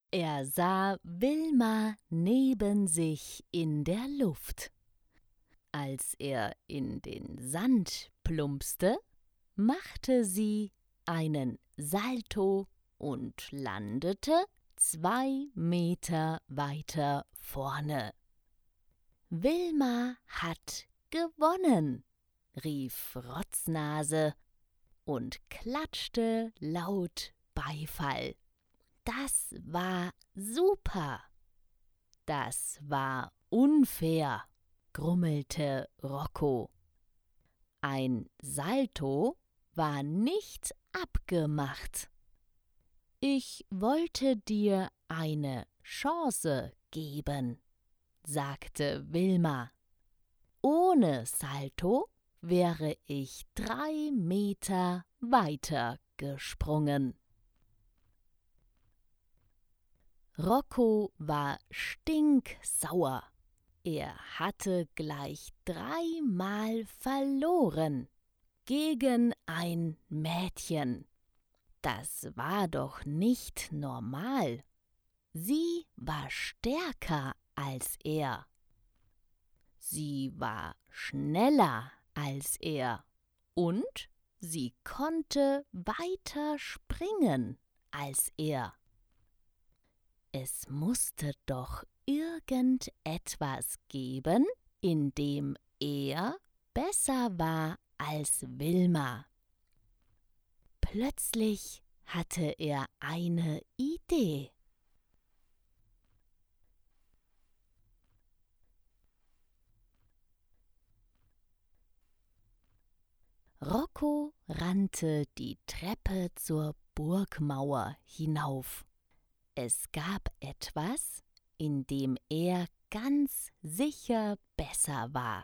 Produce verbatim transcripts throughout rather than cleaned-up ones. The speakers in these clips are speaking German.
Er sah Wilma neben sich in der Luft. Als er in den Sand plumpste, machte sie einen Salto und landete zwei Meter weiter vorne. »Wilma hat gewonnen«, rief Rotznase und klatschte laut Beifall. »Das war super!« »Das war unfair«, grummelte Rocco. »Ein Salto war nicht abgemacht. Ich wollte dir eine Chance geben«, sagte Wilma. »Ohne Salto wäre ich drei Meter weiter gesprungen.« Rocco war stinksauer. Er hatte gleich dreimal verloren gegen ein Mädchen. Das war doch nicht normal. Sie war stärker als er. Sie war schneller als er und sie konnte weiter springen als er. Es musste doch irgendetwas geben, in dem er besser war als Wilma. Plötzlich hatte er eine Idee. Rocco rannte die Treppe zur Burgmauer hinauf. Es gab etwas, in dem er ganz sicher besser war.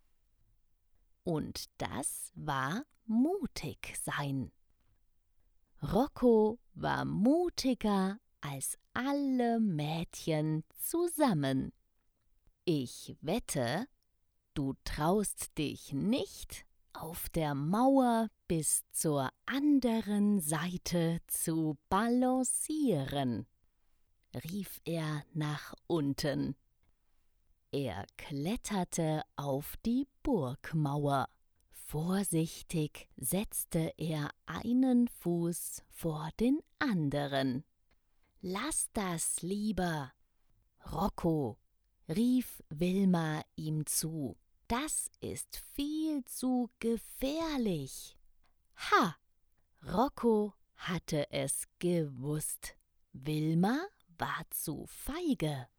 Und das war mutig sein. Rocco war mutiger als alle Mädchen zusammen. Ich wette, du traust dich nicht, auf der Mauer bis zur anderen Seite zu balancieren, rief er nach unten. Er kletterte auf die Burgmauer. Vorsichtig setzte er einen Fuß vor den anderen. »Lass das lieber, Rocco«, rief Wilma ihm zu. »Das ist viel zu gefährlich.« Ha! Rocco hatte es gewusst. Wilma war zu feige.